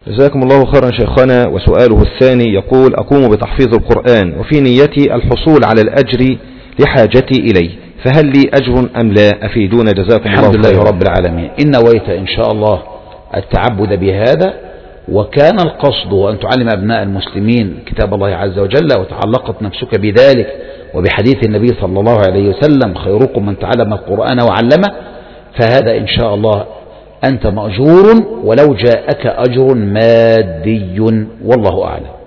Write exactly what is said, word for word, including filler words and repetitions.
جزاكم الله خيرا شيخنا. وسؤاله الثاني يقول: أقوم بتحفيظ القرآن وفي نيتي الحصول على الأجر لحاجتي إليه، فهل لي أجر أم لا؟ أفيدون جزاكم الله خيرا. الحمد لله رب العالمين. إن نويت إن شاء الله التعبد بهذا، وكان القصد أن تعلم أبناء المسلمين كتاب الله عز وجل، وتعلقت نفسك بذلك وبحديث النبي صلى الله عليه وسلم: خيركم من تعلم القرآن وعلمه، فهذا إن شاء الله أنت مأجور ولو جاءك أجر مادي، والله أعلم.